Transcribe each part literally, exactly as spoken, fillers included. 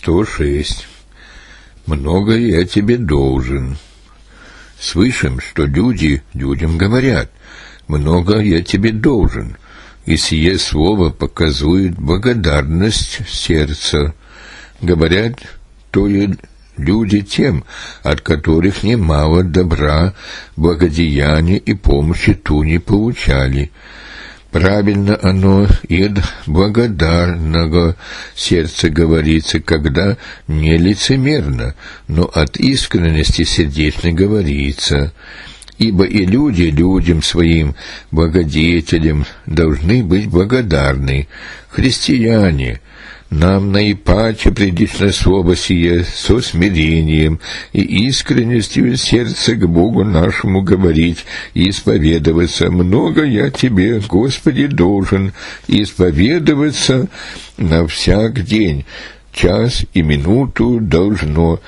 сто шесть. Много я тебе должен. Слышим, что люди людям говорят: много я тебе должен, и сие слово показывает благодарность сердца. Говорят то и люди тем, от которых немало добра, благодеяния и помощи ту не получали. Правильно оно и от благодарного сердца говорится, когда не лицемерно, но от искренности сердечной говорится. Ибо и люди людям своим, благодетелям, должны быть благодарны. Христиане, нам наипаче прилично слово сие со смирением и искренностью сердца к Богу нашему говорить и исповедоваться. Много я тебе, Господи, должен, исповедоваться на всяк день, час и минуту должно,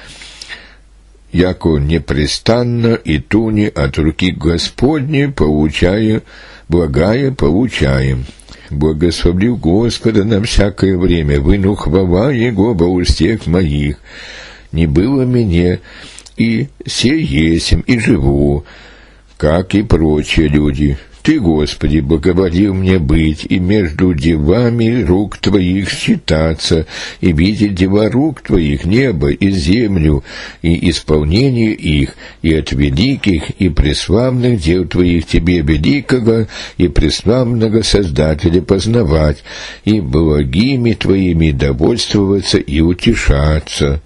яко непрестанно и туни от руки Господней получая, благая получаем. Благословлю Господа на всякое время, выну хвала Его во устех моих. Не было мне, и се есмь, и живу, как и прочие люди. Ты, Господи, благоволил мне быть, и между делами рук Твоих считаться, и видеть дела рук Твоих, небо и землю, и исполнение их, и от великих и преславных дел Твоих Тебе, великого и преславного Создателя, познавать, и благими Твоими довольствоваться и утешаться.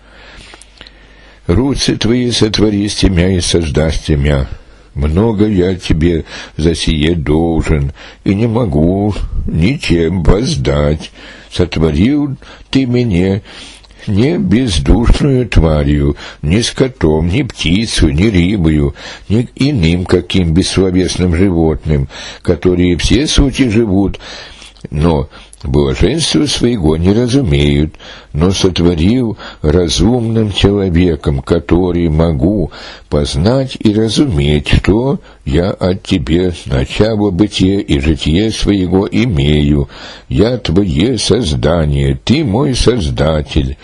Руцы Твои сотвори с Тебя и создашь Тебя. Много я тебе за сие должен, и не могу ничем воздать. Сотворил ты меня не бездушную тварью, ни скотом, ни птицу, ни рыбою, ни иным каким бессловесным животным, которые все сути живут, но блаженства своего не разумеют, но сотворил разумным человеком, который могу познать и разуметь, что я от тебе начало бытия и житие своего имею. Я твое создание, ты мой создатель.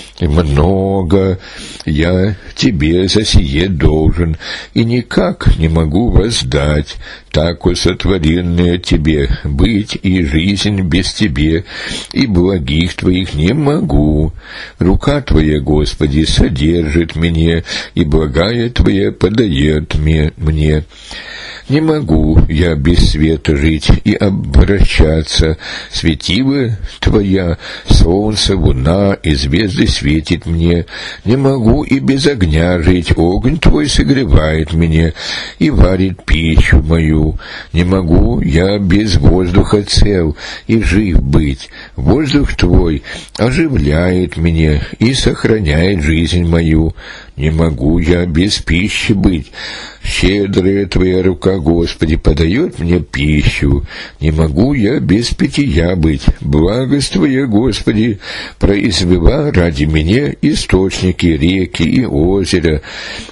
Много я тебе за сие должен, и никак не могу воздать, так сотворенное тебе быть и жизнь без тебе, и благих твоих не могу. Рука твоя, Господи, содержит меня, и благая твоя подает мне. Не могу я без света жить и обращаться. Светила твоя, солнце, луна и звезды светит мне. Не могу и без огня жить. Огонь твой согревает меня и варит пищу мою. Не могу я без воздуха цел и жив быть. Воздух твой оживляет меня и сохраняет жизнь мою. Не могу я без пищи быть. Щедрая твоя рука, Господи, подает мне пищу. Не могу я без питья быть. Благость твоя, Господи, произвела ради меня источники, реки и озера,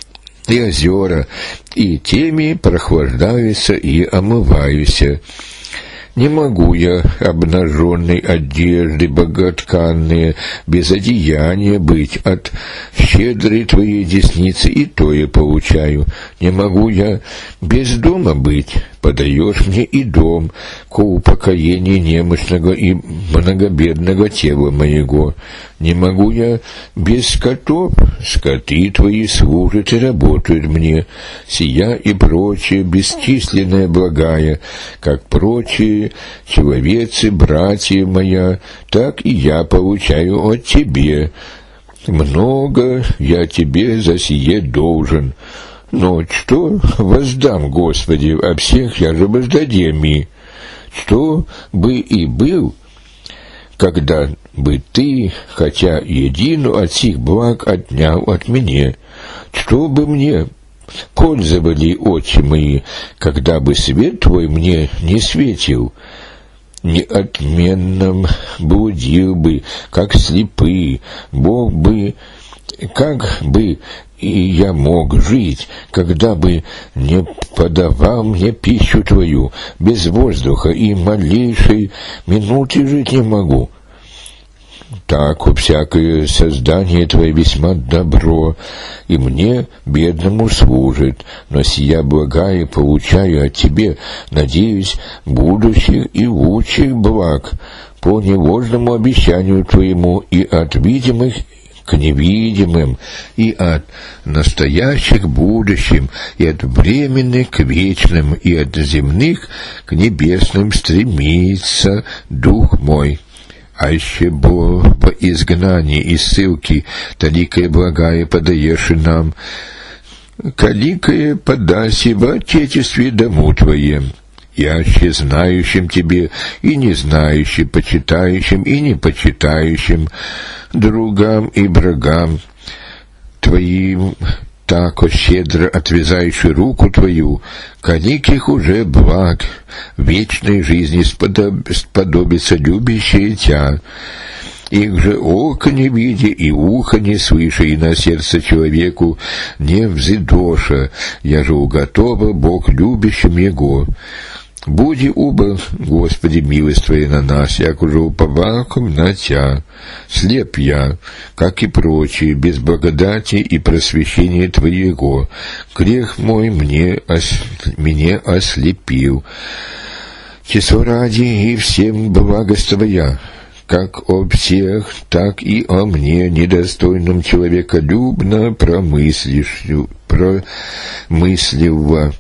и озера, и теми прохлаждаюся и омываюся. Не могу я обнаженной одежды боготканные, без одеяния быть, от щедрой твоей десницы и то я получаю. Не могу я без дома быть, подаешь мне и дом, ко упокоению немощного и многобедного тела моего. Не могу я без скотов, скоты твои служат и работают мне, сия и прочее бесчисленное благая, как прочие человецы, братья моя, так и я получаю от тебе. Много я тебе за сие должен. Но что воздам, Господи, о всех я же воздадеми? Что бы и был, когда бы ты, хотя едину от сих благ отнял от меня? Что бы мне пользовали очи мои, когда бы свет твой мне не светил? Неотменным блудил бы, как слепый, Бог бы, как бы и я мог жить, когда бы не подавал мне пищу твою, без воздуха и малейшей минуты жить не могу. так всякое создание Твое весьма добро, и мне, бедному, служит, но сия благая получаю от Тебе, надеюсь, будущих и лучших благ, по невольному обещанию Твоему и от видимых к невидимым, и от настоящих к будущим, и от временных к вечным, и от земных к небесным стремится дух мой. Аще бо в изгнании и ссылки, таликое благая подаешь нам, каликое подаси в отечестве дому Твоем. Яще знающим Тебе и не знающим, почитающим и не почитающим, другам и врагам Твоим, тако щедро отвязающий руку Твою, каликих уже благ, вечной жизни сподобится любящие Тя. Их же око не видя и ухо не слыша, и на сердце человеку не взидоша, я же уготова Бог любящим Его. Буди уба, Господи, милость Твоя на нас, як уже уповаком на Тя. Слеп я, как и прочие, без благодати и просвещения Твоего. Грех мой мне, ос... меня ослепил. Число ради и всем благость Твоя, как о всех, так и о мне, недостойном человеколюбно промыслишь, промысливого,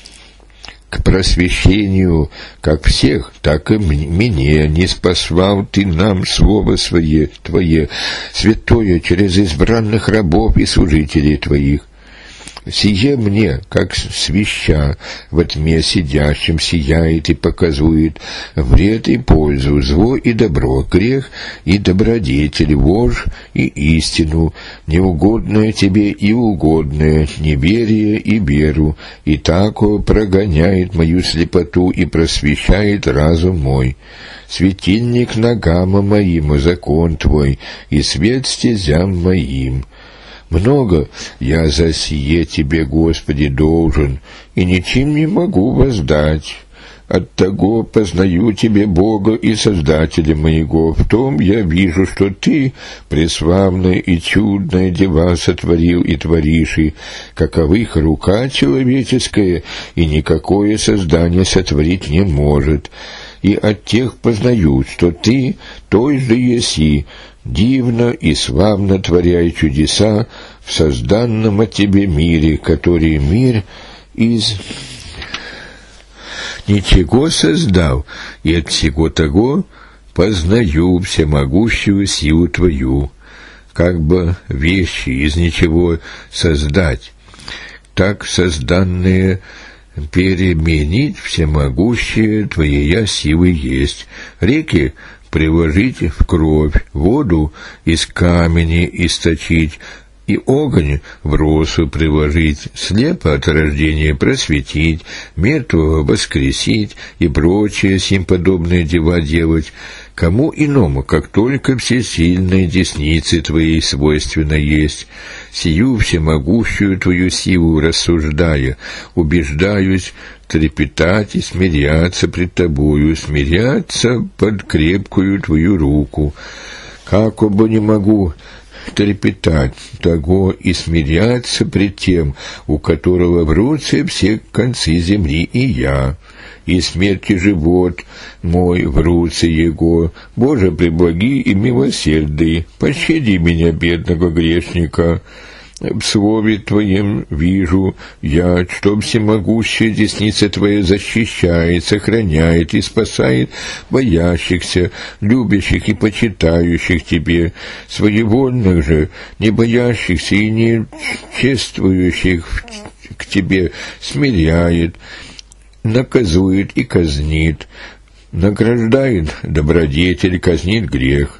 к просвещению как всех, так и мне не спасал Ты нам Слово Свое, Твое, святое, через избранных рабов и служителей Твоих. Сие мне, как свеща, во тьме сидящим сияет и показует вред и пользу, зло и добро, грех и добродетель, ложь и истину, неугодное Тебе и угодное, неверие и веру, и тако прогоняет мою слепоту и просвещает разум мой. Светильник ногам моим, закон Твой, и свет стезям моим. Много я за сие Тебе, Господи, должен, и ничем не могу воздать. Оттого познаю Тебе, Бога и Создателя моего, в том я вижу, что Ты преславное и чудное дела сотворил и творишь, и каковых рука человеческая, и никакое создание сотворить не может. И от тех познаю, что Ты той же еси, дивно и славно творяй чудеса в созданном от Тебе мире, который мир из ничего создал, и от всего того познаю всемогущую силу Твою, как бы вещи из ничего создать, так созданные переменить всемогущие Твоя силы есть. Реки приложить в кровь, воду из камени источить, и огонь в росу приложить, слепо от рождения просветить, мертвого воскресить и прочие сим подобные дела делать, кому иному, как только всесильной десницы Твоей свойственно есть. Сию всемогущую Твою силу рассуждая, убеждаюсь трепетать и смиряться пред Тобою, смиряться под крепкую Твою руку. Как бы не могу трепетать того и смиряться пред тем, у которого в руце все концы земли, и я, и смерть и живот мой в руце Его. Боже, преблаги и милосердный, пощади меня, бедного грешника. В слове Твоем вижу я, что всемогущая десница Твоя защищает, сохраняет и спасает боящихся, любящих и почитающих Тебе, своевольных же, не боящихся и не чествующих к Тебе, смиряет, наказует и казнит, награждает добродетель, казнит грех.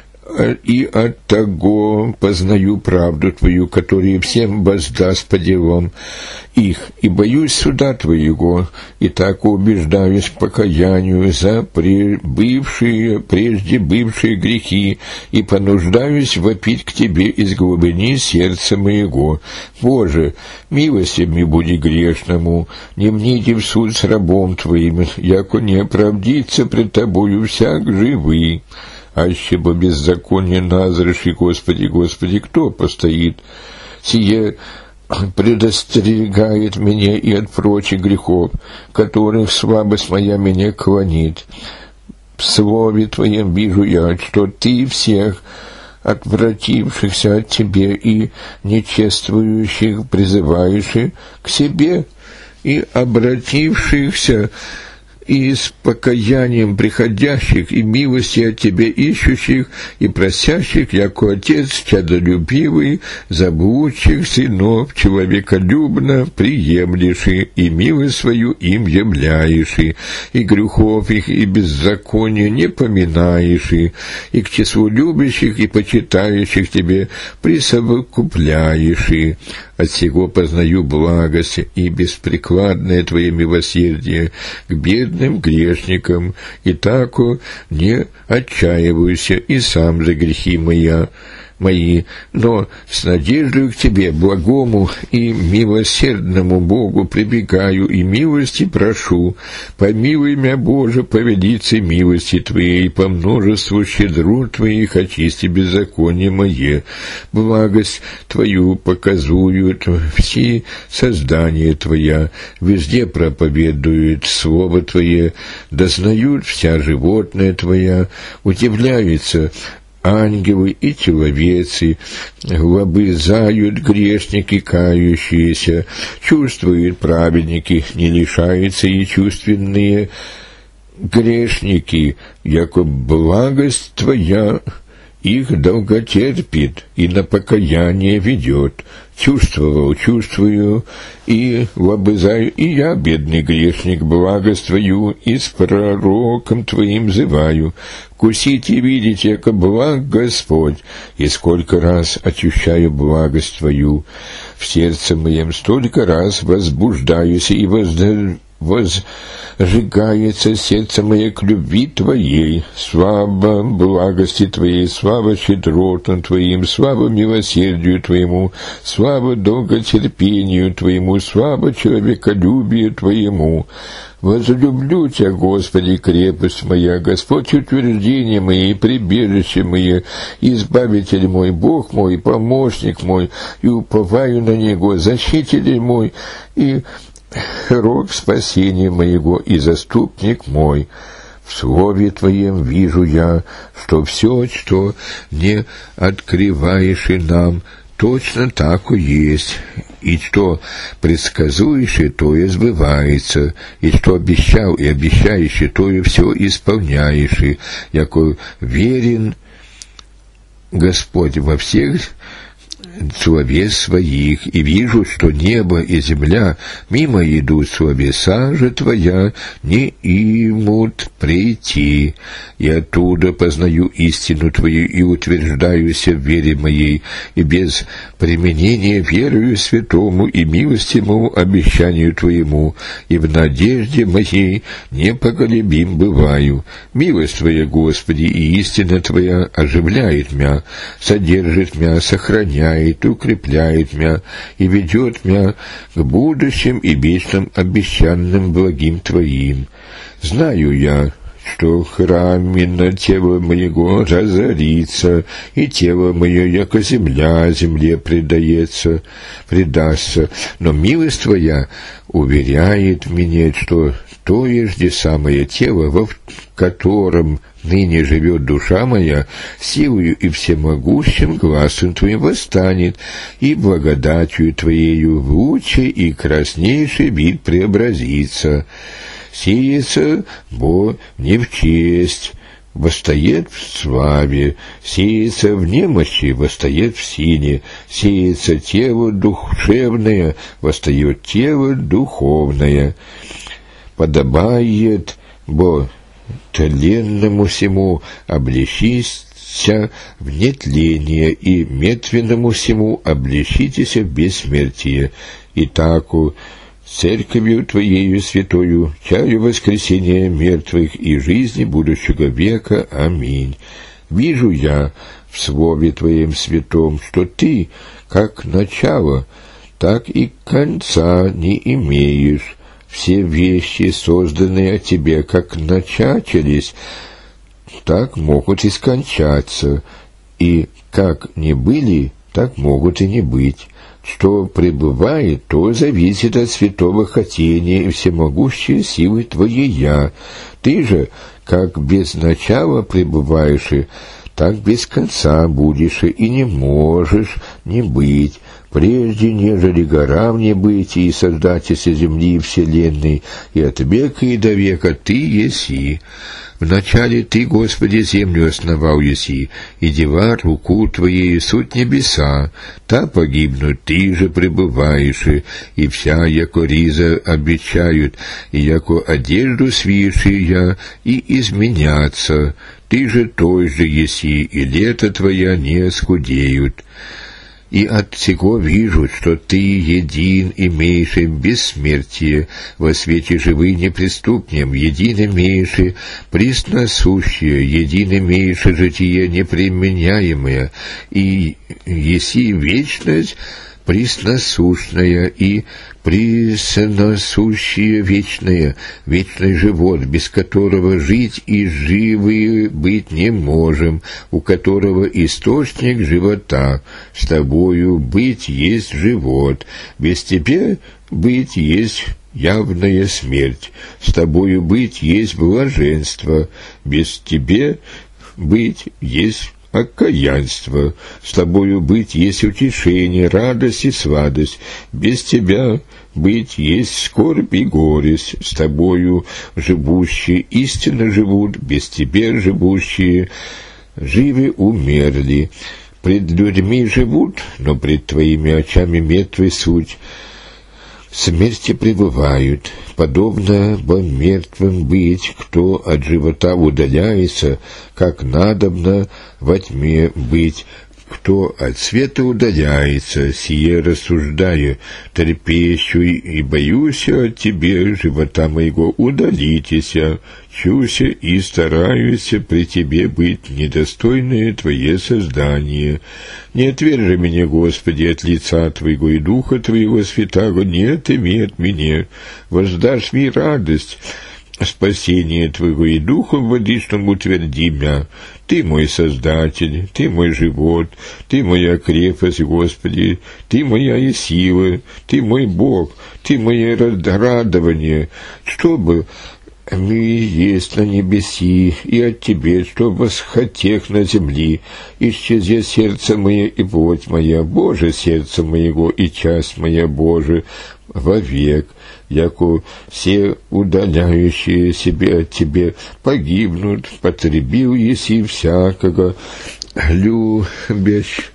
И от того познаю правду Твою, которая всем воздаст по делам их, и боюсь суда Твоего, и так убеждаюсь к покаянию за бывшие, прежде бывшие грехи, и понуждаюсь вопить к Тебе из глубины сердца моего. Боже, милостивый буди грешному, не мните в суд с рабом Твоим, яко не оправдится пред Тобою всяк живый. аще по беззаконию назреши, Господи, Господи, кто постоит? Сие предостерегает меня и от прочих грехов, которых слабость моя меня клонит. В слове Твоем вижу я, что Ты всех отвратившихся от Тебе и нечествующих призываешь к себе, и обратившихся и с покаянием приходящих, и милости от Тебя ищущих, и просящих, яко Отец чадолюбивый, заблудших сынов человеколюбно приемлешь, и милость свою им являешь, и грехов их, и беззакония не поминаешь, и к числу любящих и почитающих Тебе присовокупляешь. От сего познаю благость и беспрекладное Твое милосердие к бедным грешникам, и тако не отчаиваюсь и сам за грехи моя, мои, но с надеждой к Тебе, благому и милосердному Богу, прибегаю и милости прошу. Помилуй меня, Боже, по велице милости Твоей, по множеству щедрот Твоих очисти беззаконие мое. Благость Твою показуют все создания Твоя, везде проповедуют Слово Твое, дознают вся животное Твоя, удивляются ангелы и человецы, лобызают грешники кающиеся, чувствуют праведники, не лишаются и чувственные грешники, яко благость Твоя их долготерпит и на покаяние ведет. Чувствовал, чувствую, и лобызаю, и я, бедный грешник, благость Твою, и с пророком Твоим взываю. Вкусите и видите, яко благ Господь, и сколько раз ощущаю благость Твою. В сердце моем столько раз возбуждаюсь и воздаю, возжигается сердце мое к любви Твоей. Слава благости Твоей, слава щедротам Твоим, слава милосердию Твоему, слава долготерпению Твоему, слава человеколюбию Твоему. Возлюблю Тебя, Господи, крепость моя, Господь, утверждение мое и прибежище мое, избавитель мой, Бог мой, помощник мой, и уповаю на Него, защититель мой, и рог спасения моего, и заступник мой. В Слове Твоем вижу я, что все, что не открываешь и нам, точно так и есть, и что предсказуешь, и то и сбывается, и что обещал и обещаешь, и то и все исполняешь, и яко верен Господь во всех словес своих, и вижу, что небо и земля мимо идут, словеса же Твоя не имут прийти. И оттуда познаю истину Твою и утверждаюсь в вере моей, и без применения верую святому и милостивому обещанию Твоему, и в надежде моей непоколебим бываю. Милость Твоя, Господи, и истина Твоя оживляет меня, содержит меня, сохраняет, укрепляет меня и ведет меня к будущим и вечным обещанным благим Твоим. Знаю я, что храмина тело моего разорится, и тело мое, яко земля, земле предается, предастся, но милость Твоя уверяет меня, что то ежде самое тело, во котором ныне живет душа моя, силою и всемогущим гласом Твоим восстанет, и благодатью Твоею в лучший и краснейший вид преобразится. Сеется, бо не в честь, восстает в славе, сеется в немощи, восстает в силе, сеется тело душевное, восстает тело духовное. Подобает, бо тленному всему обличися в нетление, и мертвенному всему обличитесь в бессмертие. Итаку церковью Твоею святою чаю воскресения мертвых и жизни будущего века. Аминь. Вижу я в Слове Твоем святом, что Ты, как начало, так и конца не имеешь. Все вещи, созданные от Тебя, как начатились, так могут и скончаться, и как не были, так могут и не быть. Что пребывает, то зависит от святого хотения и всемогущей силы Твоей. Ты же, как без начала пребываешь, так без конца будешь и не можешь не быть, прежде нежели гора в небытии, создателься земли и вселенной, и от века и до века Ты еси. Вначале Ты, Господи, землю основал еси, и дела руку Твоей суть небеса, та погибнут, Ты же пребываешь, и вся, яко риза, обещают, и яко одежду свишия, и изменятся. Ты же той же еси, и лето Твоя не скудеют. И от всего вижу, что Ты един имеешь бессмертие, во свете живы неприступнем, един имеешь пресносущее, един имеешь житие неприменяемое, и еси вечность пресносущная и пресносущее вечное, вечный живот, без которого жить и живы быть не можем, у которого источник живота. С Тобою быть есть живот, без Тебя быть есть явная смерть, с Тобою быть есть блаженство, без Тебя быть есть окаянство, с Тобою быть есть утешение, радость и сладость, без Тебя быть есть скорбь и горесть, с Тобою живущие истинно живут, без Тебя живущие живы умерли. Пред людьми живут, но пред Твоими очами мертвы суть. В смерти пребывают, подобно бы мертвым быть, кто от живота удаляется, как надобно во тьме быть, кто от света удаляется, сие рассуждаю, трепещу и боюсь от Тебе, живота моего удалитеся, чуся и стараюсь при Тебе быть недостойное Твое создание. Не отвержи меня, Господи, от лица Твоего и Духа Твоего святаго, не отыми от меня, воздашь мне радость, спасение Твоего и Духом водичным утверди меня. Ты мой Создатель, Ты мой живот, Ты моя крепость, Господи, Ты моя сила, Ты мой Бог, Ты мое радование, чтобы мы есть на небеси, и от Тебе, что восхотех на земли, исчезе сердце мое и плоть моя, Боже, сердце моего и часть моя, Боже, вовек, яко все удаляющие себя от Тебе погибнут, потребил еси всякого любящ,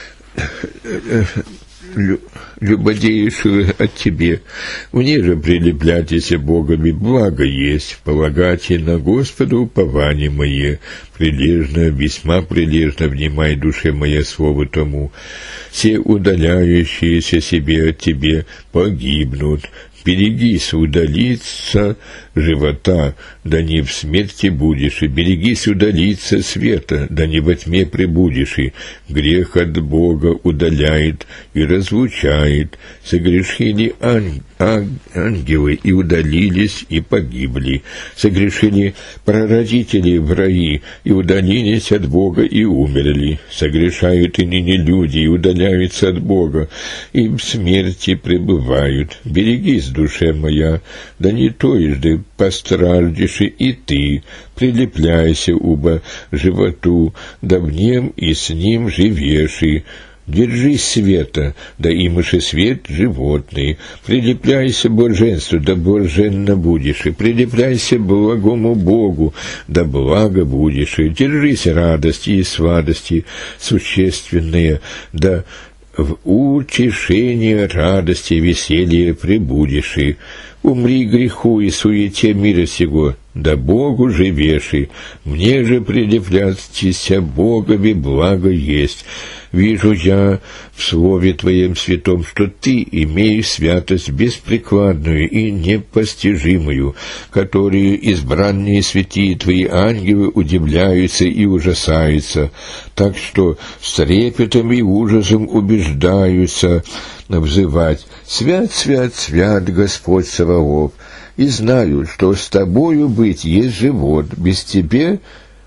любодеющего от Тебе. Мне же прилепляйтеся Богами, благо есть, полагайте на Господа упование мое, прилежно, весьма прилежно внимай душе моя слово тому. Все удаляющиеся себе от Тебе погибнут. Берегись удалиться живота, да не в смерти будешь, и берегись удалиться света, да не во тьме пребудешь, и грех от Бога удаляет и разлучает. Согрешили ан- ан- ангелы и удалились и погибли, согрешили прародители в раи и удалились от Бога и умерли, согрешают и ныне люди и удаляются от Бога, и в смерти пребывают. Берегись, душе моя, да не тоежды постраждешь и ты, прилепляйся уба животу, да в нем и с ним живешь, и держись света, да имыши свет животный, прилепляйся блаженству, да блаженно будешь, и прилепляйся благому Богу, да благо будешь, и держись радости и сладости существенные, да в утешение радости и веселье пребудешь, и умри греху и суете мира сего, да Богу живешь, и мне же прилепляться Богови благо есть. Вижу я в Слове Твоем святом, что Ты имеешь святость беспрекладную и непостижимую, которую избранные святые Твои ангелы удивляются и ужасаются, так что с трепетом и ужасом убеждаются взывать: «Свят, свят, свят Господь Саваоф!» И знаю, что с Тобою быть есть живот, без Тебе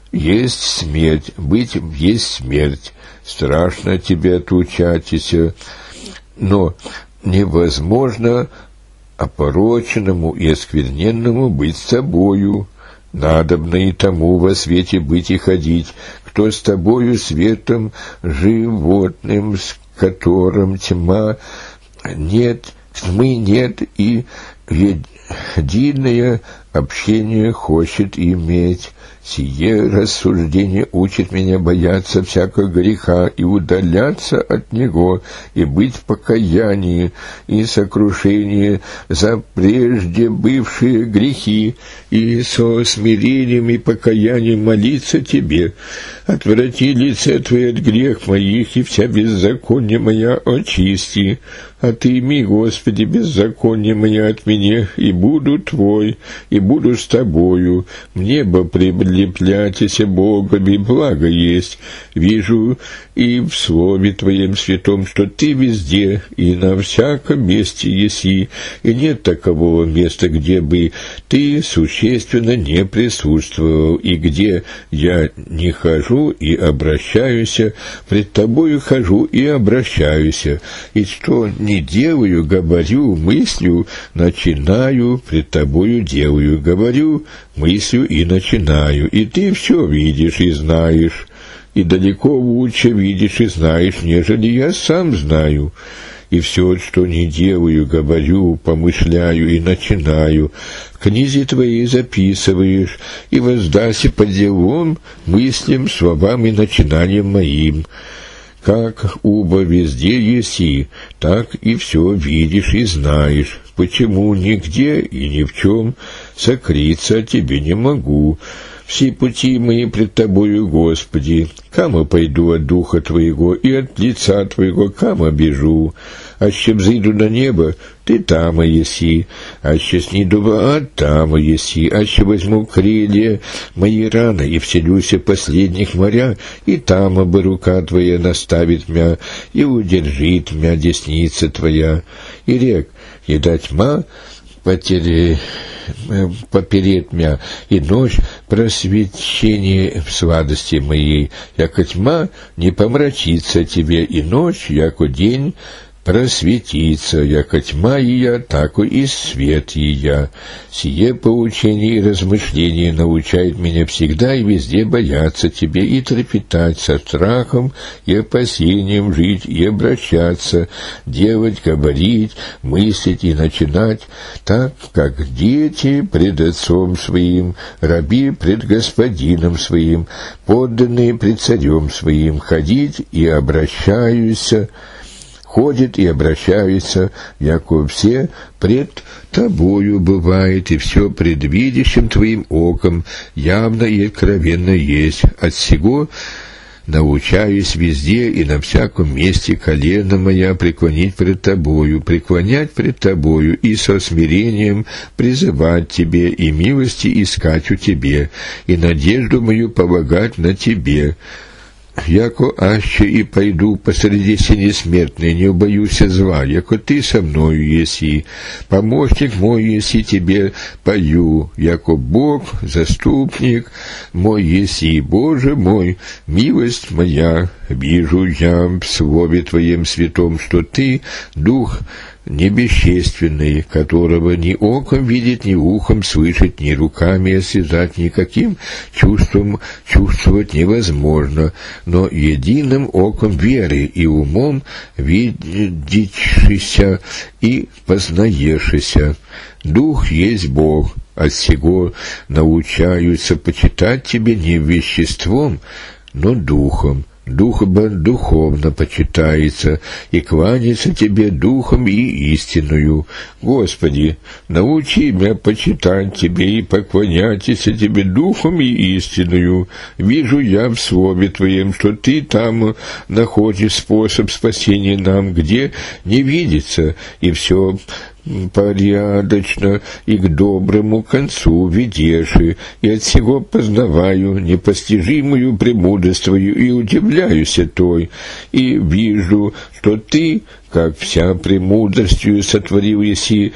есть смерть, быть есть смерть. Страшно тебе отлучатися, но невозможно опороченному и оскверненному быть с тобою. Надобно и тому во свете быть и ходить, кто с тобою светом животным, с которым тьма нет, тьмы нет, и единое общение хочет иметь. Сие рассуждение учит меня бояться всякого греха и удаляться от него, и быть в покаянии и сокрушении за прежде бывшие грехи, и со смирением и покаянием молиться тебе. Отврати лице Твое от грех моих, и вся беззаконие моя очисти. Отыми, Господи, беззаконие мое от меня, и буду Твой, и буду с Тобою. Мне бы прилепляйтеся Богом, и благо есть. Вижу и в Слове Твоем святом, что Ты везде и на всяком месте еси, и нет такового места, где бы Ты существенно не присутствовал, и где я не хожу и обращаюсь, пред Тобою хожу и обращаюсь, и что не делаю, говорю, мыслю, начинаю, пред Тобою делаю, говорю, мыслю и начинаю, и Ты все видишь и знаешь, и далеко лучше видишь и знаешь, нежели я сам знаю. И все, что не делаю, говорю, помышляю и начинаю, в книге Твоей записываешь, и воздайся по делам, мыслям, словам и начинаниям моим. Как уба везде еси, так и все видишь и знаешь. Почему нигде и ни в чем сокрыться Тебе не могу? Все пути мои пред Тобою, Господи. Кама пойду от Духа Твоего, и от лица Твоего кама бежу. Аще взойду на небо, Ты тама еси, аще снийду в ад, тама еси, аще возьму крылья мои раны и вселюся в последних моря, и тама бы рука Твоя наставит мя, и удержит мя десница Твоя. И рек, еда тьма, потери, поперед мя, и ночь просвещение в сладости моей, яко тьма не помрачится тебе, и ночь, яко день просветится, яко тьма ея, тако и свет ея. Сие поучение и размышление научает меня всегда и везде бояться Тебе и трепетать со страхом и опасением жить и обращаться, делать, говорить, мыслить и начинать, так, как дети пред отцом своим, раби пред господином своим, подданные пред царем своим, ходить и обращаюся, ходит и обращается, яко все пред Тобою бывает, и все пред видящим Твоим оком явно и откровенно есть. От сего научаюсь везде и на всяком месте колено моя преклонить пред Тобою, преклонять пред Тобою и со смирением призывать Тебе, и милости искать у Тебе, и надежду мою полагать на Тебе. Яко аще и пойду посреди сени смертной, не убоюся зла, яко Ты со мною еси, помощник мой еси, Тебе пою, яко Бог, заступник мой еси, Боже мой, милость моя, вижу я в Слове Твоем святом, что Ты, Дух небесчественный, которого ни оком видеть, ни ухом слышать, ни руками осязать, никаким чувством чувствовать невозможно, но единым оком веры и умом видящийся и познаешься. Дух есть Бог, от сего научаются почитать Тебе не веществом, но духом. Дух бы духовно почитается, и кланяется Тебе духом и истинную. Господи, научи меня почитать Тебе и поклоняться Тебе духом и истинную. Вижу я в Слове Твоем, что Ты там находишь способ спасения нам, где не видится, и все порядочно и к доброму концу ведешь, и от сего познаваю непостижимую премудрость Твою и удивляюсь той, и вижу, что Ты, как вся премудростью сотворил еси,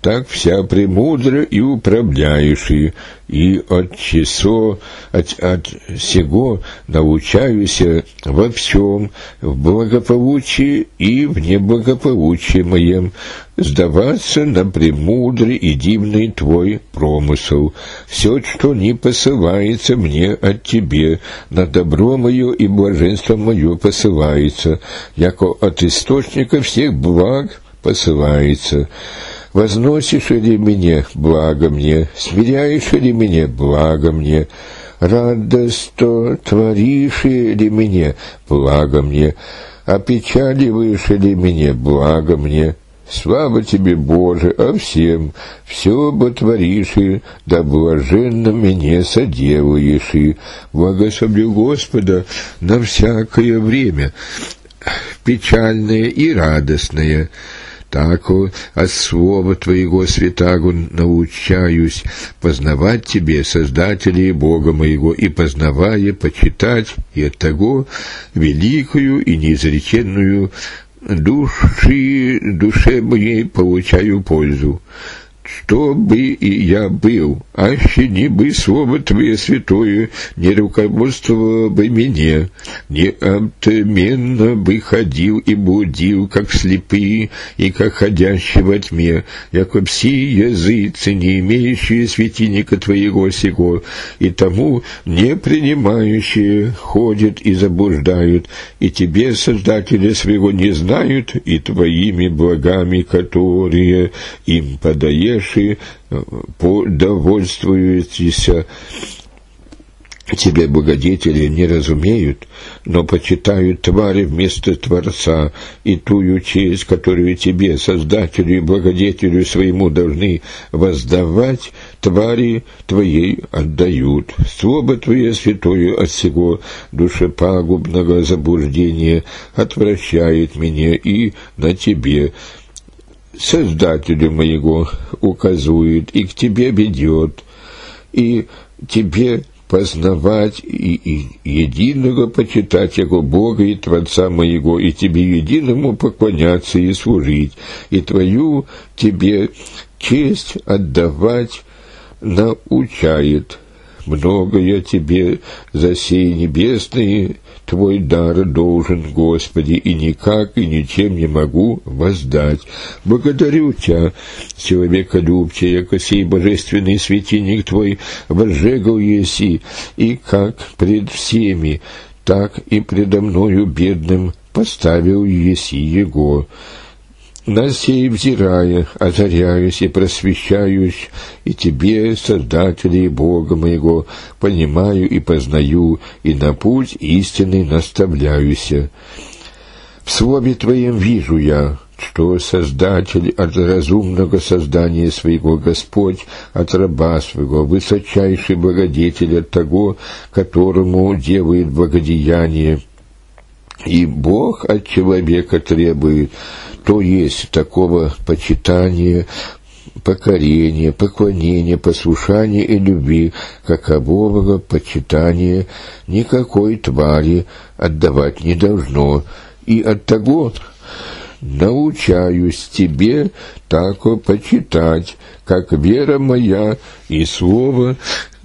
так вся премудро и управляешь, и, и от часо, от, от сего научаюся во всем, в благополучии и в неблагополучии моем, сдаваться на премудрый и дивный Твой промысел. Все, что не посылается мне от Тебе, на добро мое и блаженство мое посылается, яко от источника всех благ посылается. Возносишь ли мне, благо мне, смиряешь ли мне, благо мне, радостно творишь ли мне, благо мне, опечаливаешь ли мне, благо мне. Слава Тебе, Боже, о всем, все ботворишь, и да блаженно мне соделаешь, и благословлю Господа на всякое время, печальное и радостное. Тако от слова Твоего святаго научаюсь познавать Тебе, Создателя и Бога моего, и познавая, почитать, и от того великую и неизреченную души, душе моей получаю пользу. Чтобы и я был, аще не бы Слово Твое святое не руководствовало бы меня, не отменно бы ходил и блудил, как слепые и как ходящие во тьме, яко все языцы, не имеющие светильника Твоего сего, и тому не принимающие ходят и заблуждают, и Тебе, Создателя своего, не знают, и Твоими благами, которые им подаешь, довольствуются Тебе, благодетели, не разумеют, но почитают твари вместо Творца, и тую честь, которую Тебе, Создателю и благодетелю своему, должны воздавать, твари Твоей отдают. Слово Твое святое от всего душепагубного заблуждения отвращает меня и на Тебе, Создателю моего, указует, и к Тебе ведет, и Тебе познавать, и, и единого почитать Его Бога и Творца моего, и Тебе единому поклоняться и служить, и Твою Тебе честь отдавать научает. Много я Тебе за сей небесный Твой дар должен, Господи, и никак и ничем не могу воздать. Благодарю Тебя, человеколюбче, яко сей божественный светильник Твой возжегал еси, и как пред всеми, так и предо мною бедным поставил еси его. На сей взирая, озаряюсь и просвещаюсь, и Тебе, Создателя и Бога моего, понимаю и познаю, и на путь истинный наставляюся. В Слове Твоем вижу я, что Создатель от разумного создания своего Господь, от раба своего, высочайший благодетель от того, которому делает благодеяние, и Бог от человека требует, то есть такого почитания, покорения, поклонения, послушания и любви, какового почитания никакой твари отдавать не должно, и оттого научаюсь Тебе тако почитать, как вера моя и слово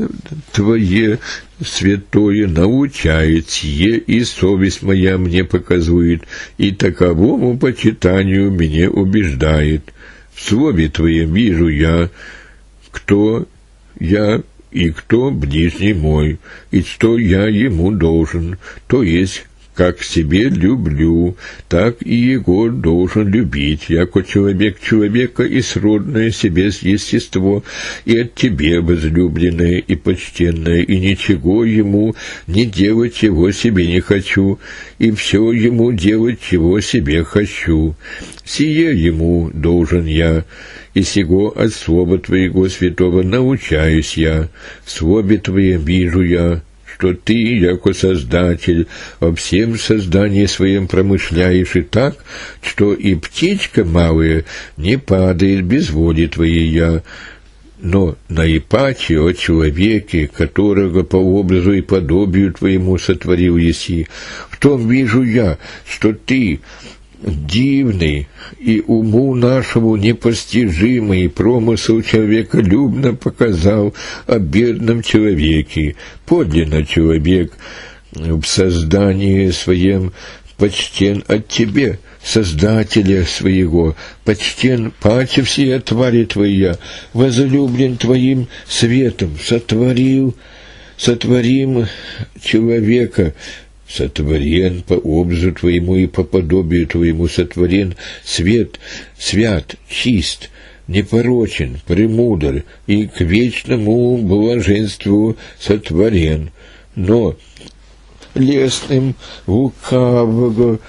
Твое святое научает сие, и совесть моя мне показует, и таковому почитанию меня убеждает. В Слове Твоем вижу я, кто я и кто ближний мой, и что я ему должен, то есть, как себе люблю, так и его должен любить, яко человек человека и сродное себе естество, и от Тебе возлюбленное и почтенное, и ничего ему не делать, чего себе не хочу, и все ему делать, чего себе хочу. Сие ему должен я, и сего от Слова Твоего святого научаюсь я, в Слове Твоем вижу я, что Ты, яко Создатель, о всем создании своем промышляешь и так, что и птичка малая не падает без воли Твоей я, но наипаче о человеке, которого по образу и подобию Твоему сотворил еси. В том вижу я, что Ты дивный и уму нашему непостижимый промысел человеколюбно показал о бедном человеке. Подлинно человек в создании своем почтен от Тебе, Создателя своего, почтен паче все твари Твоя, возлюблен Твоим светом, сотворил, сотворим человека, сотворен по образу Твоему и по подобию Твоему, сотворен свет, свят, чист, непорочен, премудр и к вечному блаженству сотворен. Но лесным лукавого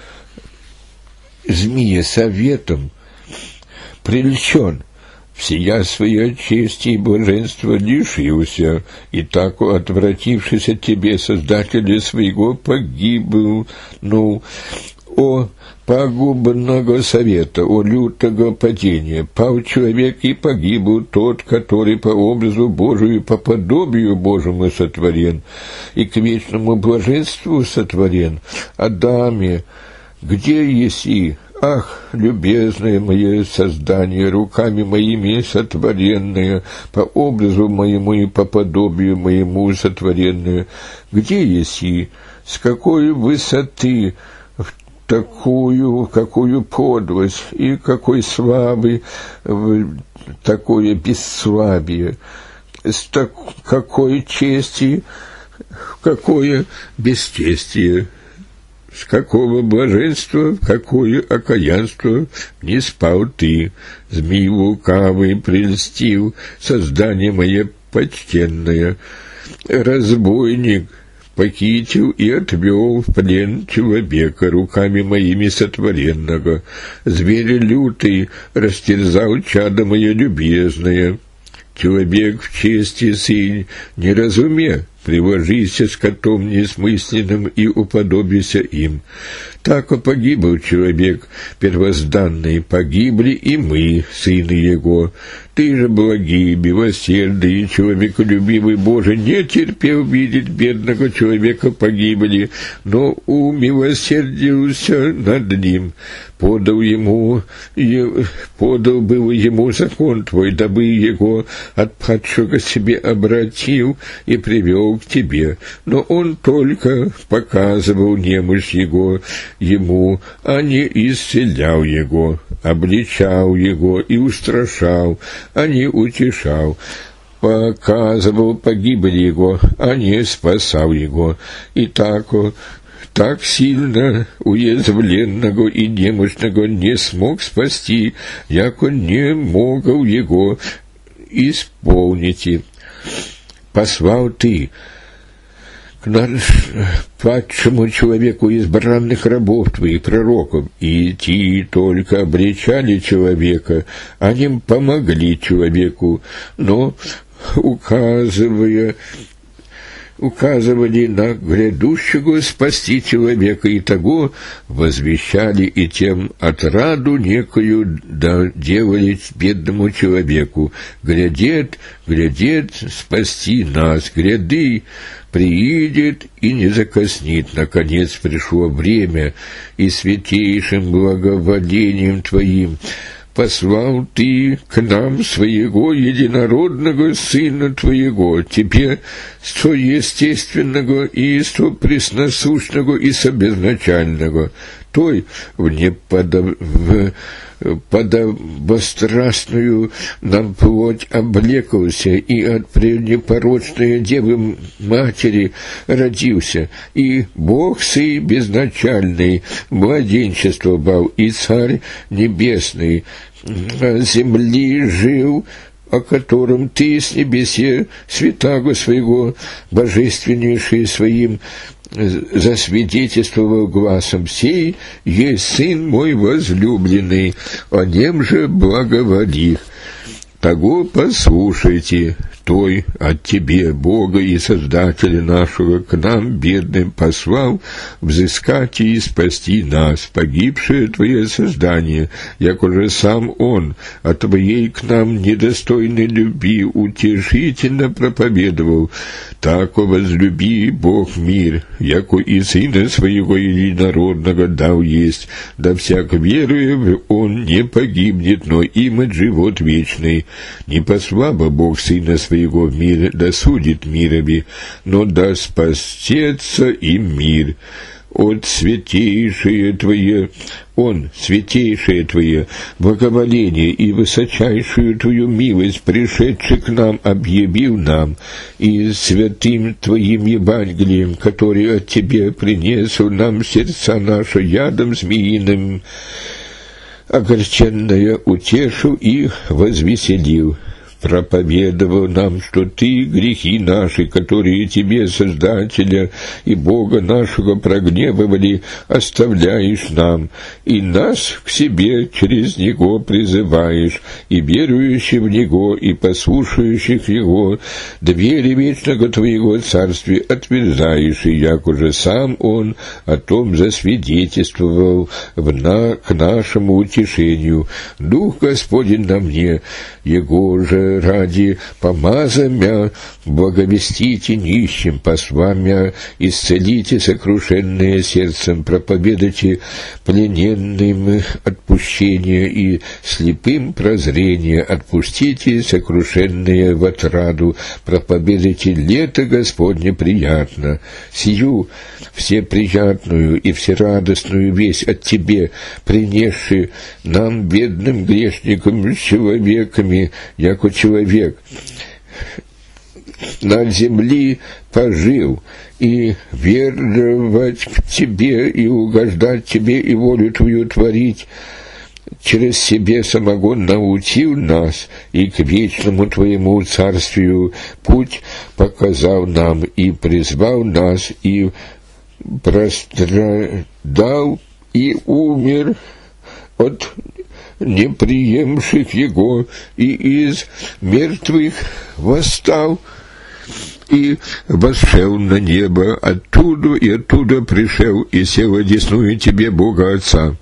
змея советом прельщен, всея своей чести и блаженства лишился, и так, отвратившись от Тебе, Создателя своего, погибл, ну, о пагубного совета, о лютого падения, пал человек и погибл тот, который по образу Божию, по подобию Божьему сотворен, и к вечному блаженству сотворен. Адаме, где еси? Ах, любезное мое создание, руками моими сотворенное, по образу моему и по подобию моему сотворенное, где еси? С какой высоты такую, какую подлость и какой славы, такое бесславие, с так, какой чести, какое бесчестие, с какого блаженства, какое окаянство не спал ты, змей лукавый прельстил, создание мое почтенное, разбойник, похитил и отвел в плен человека руками моими сотворенного. Зверь лютый растерзал чадо мое любезное. Человек в чести сын, не разуме, приложися с котом несмысленным и уподобися им. Так и погибл человек первозданный, погибли и мы, сыны его. Ты же, благий, милосердный, человеколюбивый Боже, не терпел видеть бедного человека погибели, но умилосердился над ним. Подал ему, подал был ему закон Твой, дабы его от падшего себе обратил и привел к Тебе. Но он только показывал немощь его ему, а не исцелял его, обличал его и устрашал, а не утешал, показывал погибель его, а не спасал его. И так, так сильно уязвленного и немощного не смог спасти, як он не мог его исполнить. Послал Ты к падшему человеку избранных рабов Твоих, пророков, и те только обличали человека, они помогли человеку, но, указывая, указывали на грядущего спасти человека, и того возвещали, и тем отраду некую делали бедному человеку. Глядет, глядет, спасти нас, гряды, приидет и не закоснит. Наконец пришло время, и святейшим благоволением Твоим послал Ты к нам Своего единородного Сына Твоего, Тебе соестественного и сопресносущного и собезначального, Той в неподоб... в подобострастную нам плоть облекался, и от пренепорочной Девы Матери родился, и Бог Сын безначальный, младенчество бал, и Царь Небесный, на земли жил, о котором Ты с небесе святаго Своего, божественнейший Своим, засвидетельствовал гласом сей, есть Сын мой возлюбленный, о нем же благоволи. Того послушайте, Той от Тебе, Бога и Создателя нашего, к нам, бедным, послал взыскать и спасти нас, погибшее Твое создание, як уже сам Он, от Твоей к нам недостойной любви утешительно проповедовал. Тако возлюби Бог мир, яко и Сына Своего единородного дал есть, да всяк веруя в Он не погибнет, но имеет живот вечный. Не послал Бог Сына Своего в мир, да судит мирами, но да спасется им мир. От святейшее Твое, Он, святейшее Твое, благоволение и высочайшую Твою милость, пришедший к нам, объявил нам, и святым Твоим Евангелием, который от Тебе принесел нам сердца наши ядом змеиным, огорченное утешил и возвеселил. Проповедовал нам, что Ты грехи наши, которые Тебе, Создателя и Бога нашего, прогневывали, оставляешь нам, и нас к себе через Него призываешь, и верующих в Него, и послушающих Его, двери вечного Твоего Царствия отверзаешь, и як уже сам Он о том засвидетельствовал в на, к нашему утешению. Дух Господень на мне, Его же ради помазания благовестите нищим, послами исцелите сокрушенные сердцем, проповедайте плененным отпущение и слепым прозрение, отпустите сокрушенные в отраду, проповедайте лето Господне приятно. Сию всеприятную и всерадостную весть от Тебе, принесши нам, бедным грешникам, человеками, яко человек на земле пожил, и веровать к Тебе, и угождать Тебе, и волю Твою творить, через себе самого научил нас, и к вечному Твоему царствию путь показал нам, и призвал нас, и прострадал, и умер от неприемших Его, и из мертвых восстал, и восшел на небо, оттуда и оттуда пришел, и сел одесную Тебе, Бога Отца.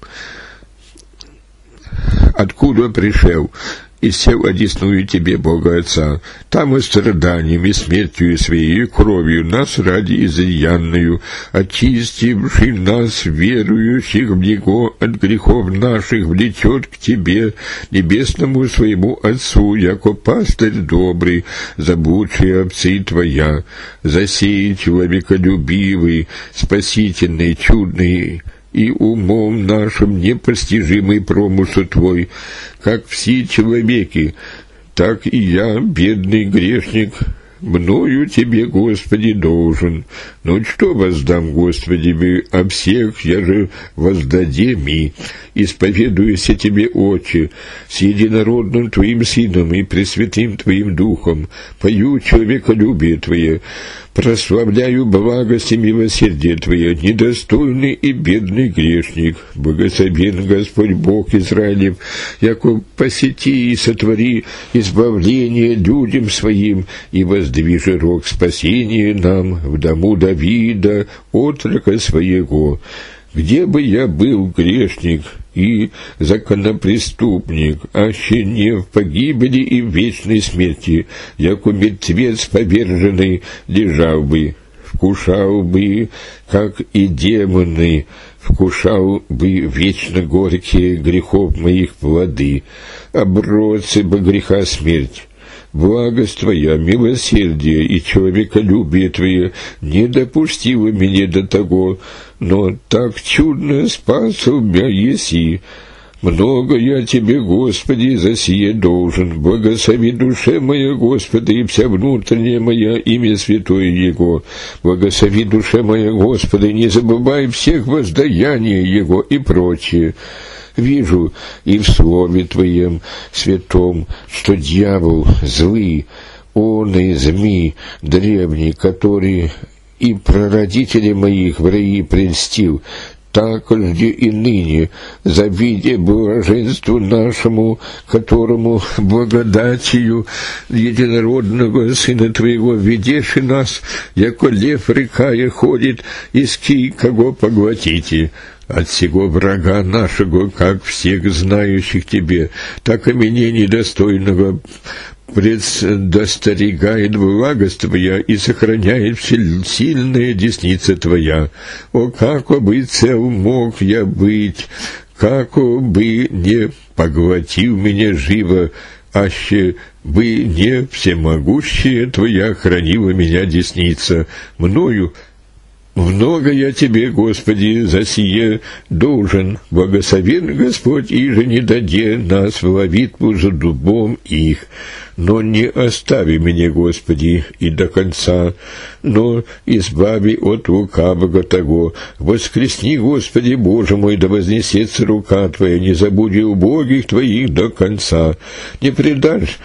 Откуда пришел? И сел одесную Тебе, Бога Отца, там и страданиями, смертью своей, кровью нас ради излиянную, очистивший нас, верующих в Него, от грехов наших, влечет к Тебе, небесному своему Отцу, яко пастырь добрый, заблудшие овцы Твоя, засей человеколюбивый, спасительный, чудный, и умом нашим непостижимый промысл Твой, как все человеки, так и я, бедный грешник, мною Тебе, Господи, должен. Но что воздам, Господи, о всех я же воздадем и, исповедуясь Тебе, Отче, с единородным Твоим Сыном и Пресвятым Твоим Духом, пою человеколюбие Твое, прославляю благость и милосердие Твое, недостойный и бедный грешник. Благословен Господь Бог Израилев, яко посети и сотвори избавление людям Своим, и воздвижи рог спасения нам в дому Давида, отрока Своего. Где бы я был грешник и законопреступник, аще не в погибели и в вечной смерти, яко мертвец поверженный лежал бы, вкушал бы, как и демоны, вкушал бы вечно горькие грехов моих плоды, обродцы бы греха смерть. Благость Твоя, милосердие и человеколюбие Твое не допустило меня до того, но так чудно спасал меня еси. Много я Тебе, Господи, за сие должен. Благослови душе моя, Господи, и вся внутренняя моя, имя святое Его. Благослови душе моя, Господи, не забывай всех воздаяний Его и прочее. Вижу и в Слове Твоем святом, что дьявол злый, он и змей древний, который и прародителей моих в раи прельстил, так жди и ныне, завидя блаженству нашему, которому благодатью единородного Сына Твоего ведешь и нас, яко лев рекая ходит, иски кого поглотите. От сего врага нашего, как всех знающих Тебе, так и меня недостойного предостерегает благость Твоя и сохраняет сильная десница Твоя. О, как бы цел мог я быть, как бы не поглотил меня живо, аще бы не всемогущая Твоя хранила меня десница. Мною много я Тебе, Господи, за сие должен. Благословен Господь, иже не даде нас в ловитву за дубом их. Но не остави меня, Господи, и до конца, но избави от лукавого того. Воскресни, Господи, Боже мой, да вознесется рука Твоя, не забуди убогих Твоих до конца. Не предашь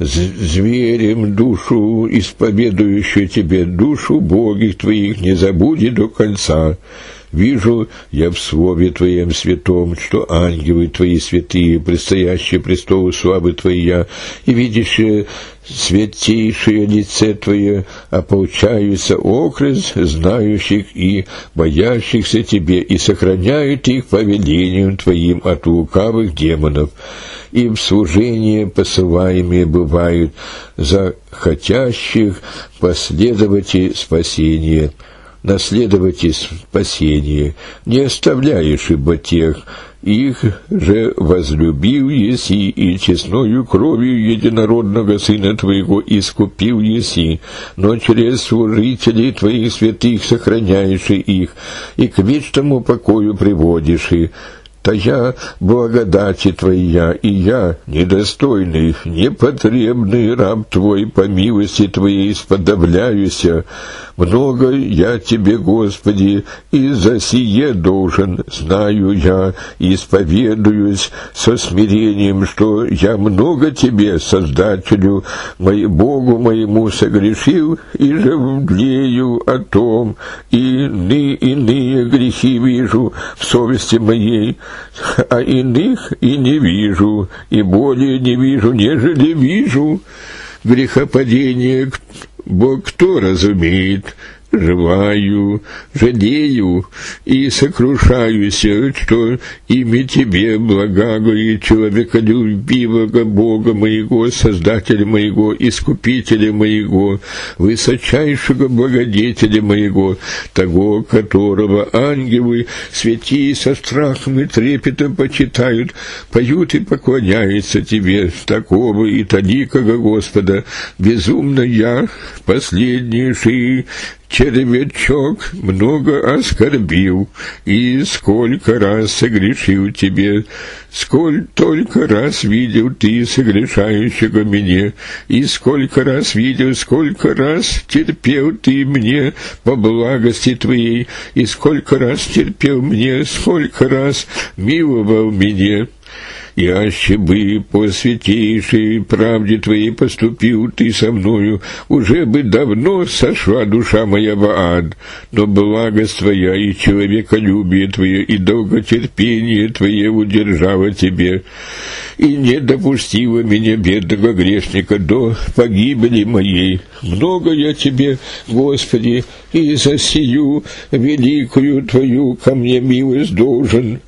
зверем душу, исповедующую Тебе, душу убогих Твоих, не забуди до конца. Вижу я в Слове Твоем святом, что ангелы Твои святые, предстоящие престолу славы Твоя, и видящие святейшее лице Твое, ополчаются окрест знающих и боящихся Тебе, и сохраняют их по велениям Твоим от лукавых демонов. И в служение посылаемые бывают за хотящих последовать спасения. Наследовать спасение, не оставляешь ибо тех, их же возлюбил еси, и честною кровью единородного Сына Твоего искупил еси, но через служителей Твоих святых сохраняешь их, и к вечному покою приводишь их. Тая благодати Твоя, и я, недостойный, непотребный раб Твой, по милости Твоей сподобляюся. Много я Тебе, Господи, и за сие должен, знаю я, и исповедуюсь со смирением, что я много Тебе, Создателю, мой, Богу моему, согрешил, и жалею о том, и ны иные грехи вижу в совести моей, а иных и не вижу, и более не вижу, нежели вижу. Грехопадение, Бог кто разумеет? Желаю, жалею и сокрушаюсь, что имя Тебе, благого и человеколюбивого Бога моего, Создателя моего, Искупителя моего, высочайшего Благодетеля моего, того, которого ангелы святые со страхом и трепетом почитают, поют и поклоняются Тебе, такого и таликого Господа, безумно я, последнейший червячок, много оскорбил, и сколько раз согрешил Тебе, сколь только раз видел Ты согрешающего меня, и сколько раз видел, сколько раз терпел Ты мне по благости Твоей, и сколько раз терпел мне, сколько раз миловал меня. И аще бы по святейшей правде Твоей поступил Ты со мною, уже бы давно сошла душа моя в ад, но благость Твоя и человеколюбие Твое и долготерпение Твое удержало Тебе, и не допустило меня, бедного грешника, до погибели моей. Много я Тебе, Господи, и за сию великую Твою ко мне милость должен,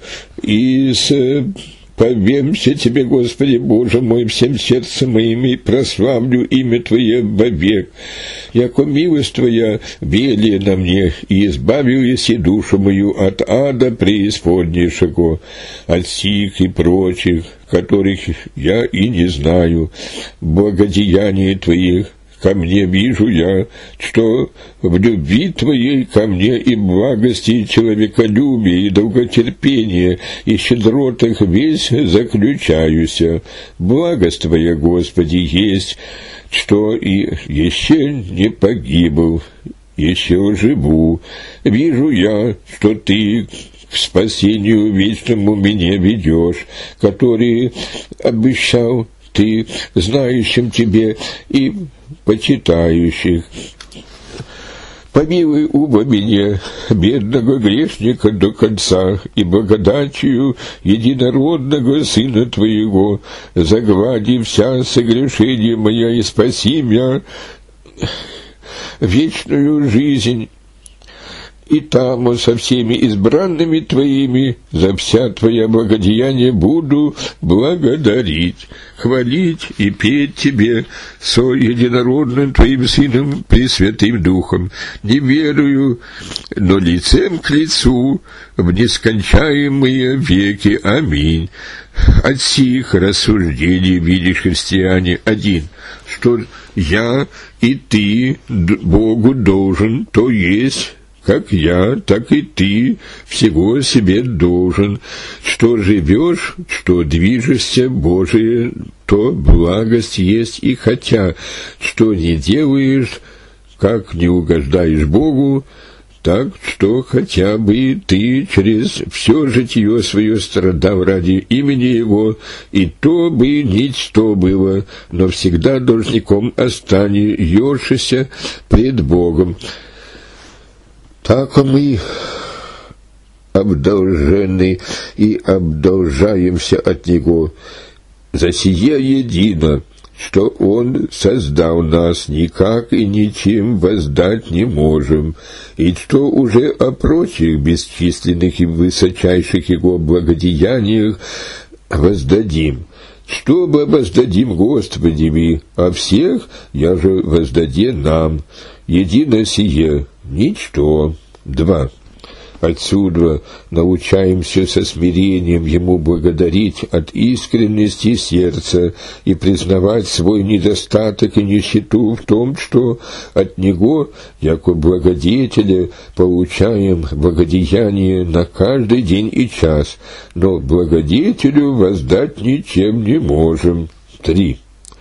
и с повемся Тебе, Господи, Боже мой, всем сердцем моим, и прославлю имя Твое вовек. Яко милость Твоя велия на мне, и избавил еси душу мою от ада преисподнейшего, от сих и прочих, которых я и не знаю, благодеяния Твоих. Ко мне вижу я, что в любви Твоей ко мне и благости, и человеколюбии, и долготерпения, и щедротах весь заключаюся. Благость Твоя, Господи, есть, что и еще не погибл, еще живу. Вижу я, что Ты к спасению вечному меня ведешь, который обещал Ты знающим Тебе и почитающих. Помилуй, уба, меня, бедного грешника, до конца, и благодатью единородного Сына Твоего заглади вся согрешения моя и спаси меня вечную жизнь. И там со всеми избранными Твоими за вся Твоя благодеяния буду благодарить, хвалить и петь Тебе со единородным Твоим Сыном Пресвятым Духом, не верую, но лицем к лицу в нескончаемые веки. Аминь. От сих рассуждений видишь, христиане, один, что я и ты Богу должен, то есть как я, так и ты всего себе должен. Что живешь, что движешься, Божие, то благость есть, и хотя что не делаешь, как не угождаешь Богу, так что хотя бы ты через все житие свое страдал ради имени Его, и то бы ничто было, но всегда должником остаешься пред Богом. Так мы обдолжены и обдолжаемся от Него за сие едино, что Он создал нас, никак и ничем воздать не можем, и что уже о прочих бесчисленных и высочайших Его благодеяниях воздадим. Чтобы воздадим Господи ми, а всех я же воздаде нам, едино сие, ничто. Два. Отсюда научаемся со смирением Ему благодарить от искренности сердца и признавать свой недостаток и нищету в том, что от Него, яко благодетеля, получаем благодеяние на каждый день и час, но благодетелю воздать ничем не можем. Три.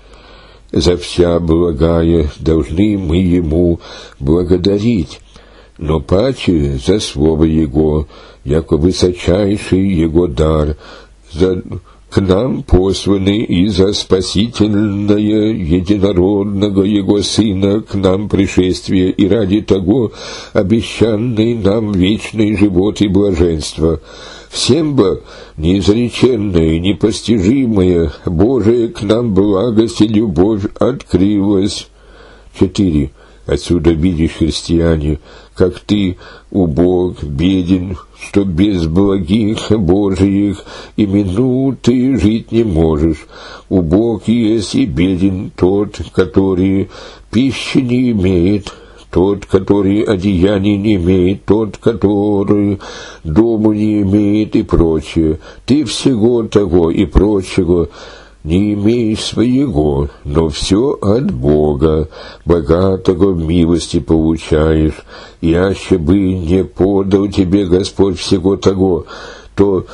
За вся благая должны мы Ему благодарить, но паче за слово Его, яко высочайший Его дар, за к нам посланный и за спасительное единородного Его Сына к нам пришествие, и ради того обещанный нам вечный живот и блаженство. Всем бы неизреченная, непостижимая Божия к нам благость и любовь открылась. Четыре. Отсюда видишь, христиане, как ты убог, беден, что без благих Божиих и минуты жить не можешь. Убог есть и беден тот, который пищи не имеет, тот, который одеяния не имеет, тот, который дому не имеет и прочее. Ты всего того и прочего не имеешь своего, но все от Бога, богатого в милости получаешь. Яще бы не подал тебе Господь всего того, то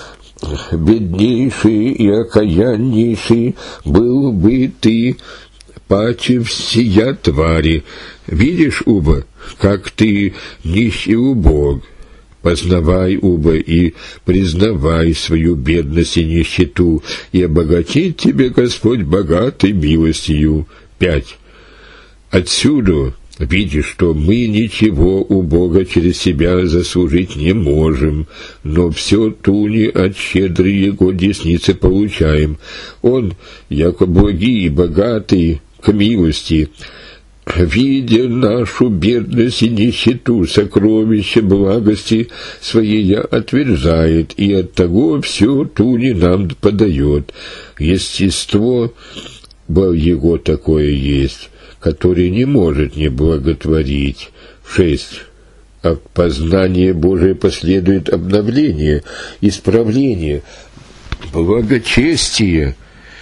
беднейший и окаяннейший был бы ты паче всея твари. Видишь, уба, как ты нищий убог. Познавай, уба, и признавай свою бедность и нищету, и обогатит тебе Господь богатой милостью. Пять. Отсюда видишь, что мы ничего у Бога через себя заслужить не можем, но все туни от щедрой Его десницы получаем. Он, яко благий и богатый к милости, видя нашу бедность и нищету, сокровища благости своей отверзает, и оттого все туни нам подает. Естество Его такое есть, которое не может не благотворить. Шесть. От познания Божия последует обновление, исправление, благочестие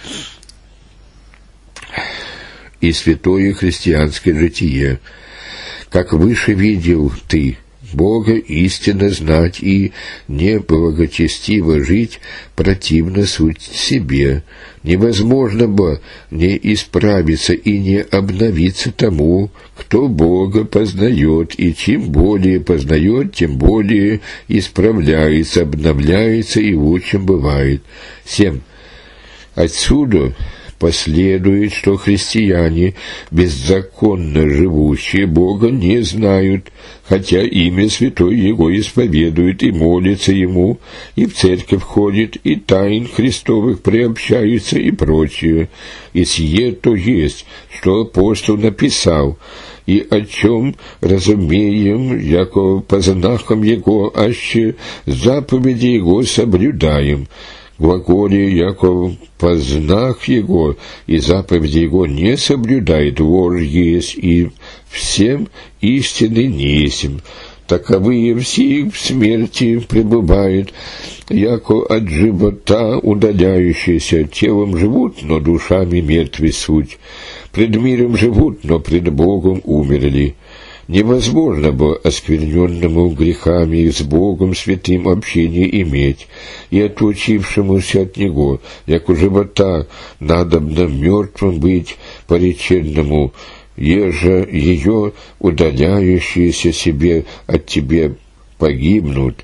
и святое христианское житие. Как выше видел ты Бога истинно знать и неблагочестиво жить противно суть себе. Невозможно бы не исправиться и не обновиться тому, кто Бога познает, и чем более познает, тем более исправляется, обновляется и лучшим бывает. Семь. Отсюда последует, что христиане, беззаконно живущие, Бога не знают, хотя имя святое Его исповедуют и молятся Ему, и в церковь ходит, и тайн Христовых приобщаются и прочее. И сие то есть, что апостол написал, и о чем разумеем, яко по знакам Его, аще заповеди Его соблюдаем. Глаголе, яко по знак Его и заповеди Его не соблюдает, вор есть, и всем истины несем. Таковые все в смерти пребывают, яко от живота удаляющиеся, телом живут, но душами мертвы суть. Пред миром живут, но пред Богом умерли. Невозможно бы оскверненному грехами с Богом святым общение иметь, и отлучившемуся от Него, як у живота, надобно мертвым быть пореченному, еже ее удаляющиеся себе от Тебе погибнут.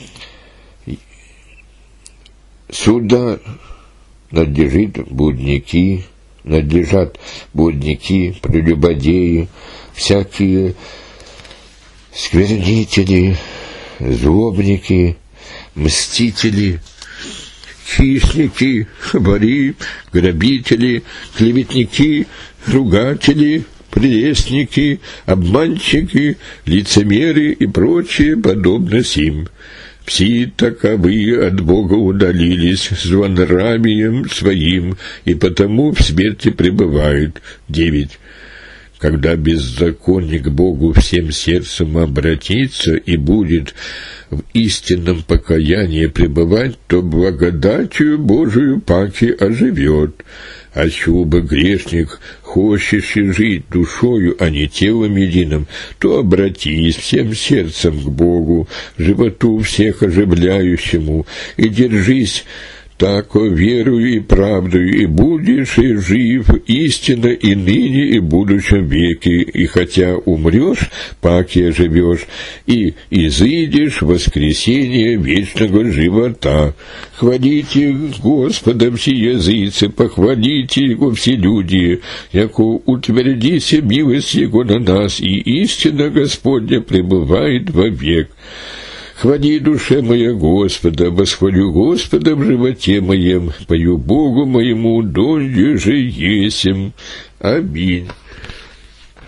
Сюда надлежит будники, надлежат будники, прелюбодеи, всякие сквернители, злобники, мстители, хищники, вори, грабители, клеветники, ругатели, прелестники, обманщики, лицемеры и прочие подобно сим. Все таковые от Бога удалились злонравием своим, и потому в смерти пребывают. Девять. Когда беззаконник к Богу всем сердцем обратится и будет в истинном покаянии пребывать, то благодатью Божию паки оживет. А чубо грешник, хочешь жить душою, а не телом единым, то обратись всем сердцем к Богу, животу всех оживляющему, и держись тако верою и правдою, и будешь и жив истинно и ныне, и в будущем веке, и хотя умрешь, паки оживешь, и изыдешь в воскресение вечного живота. Хвалите Господа все языцы, похвалите Его все люди, яко утвердися милость Его на нас, и истина Господня пребывает вовек. Хвали, душе моя, Господа, восхвалю Господа в животе моем, пою Богу моему, донде же есем. Аминь.